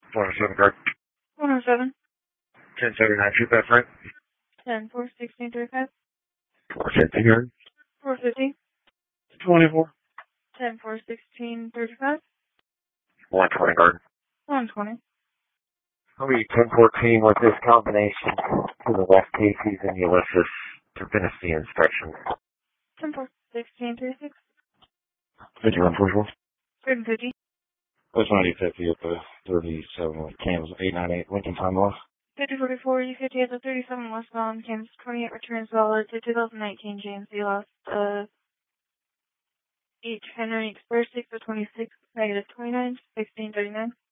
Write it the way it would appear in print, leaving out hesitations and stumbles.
107 card. 107. 1079 shoot that Frank. 10 4 16 35. 450 card. 450. 24. 10 4 16 35. 120 card. 120. I'll be 1014 with this combination to the West Casey's and Ulysses to finish the inspection. 10 4 16 36. 5144. 150. That's 9050 at the 37 with Kansas 898 Lincoln time loss. 5044, U50 at the 37 westbound, Kansas 28 returns valid to 2019 GMC lost each Henry Express 6 of 26, negative 29, 1639.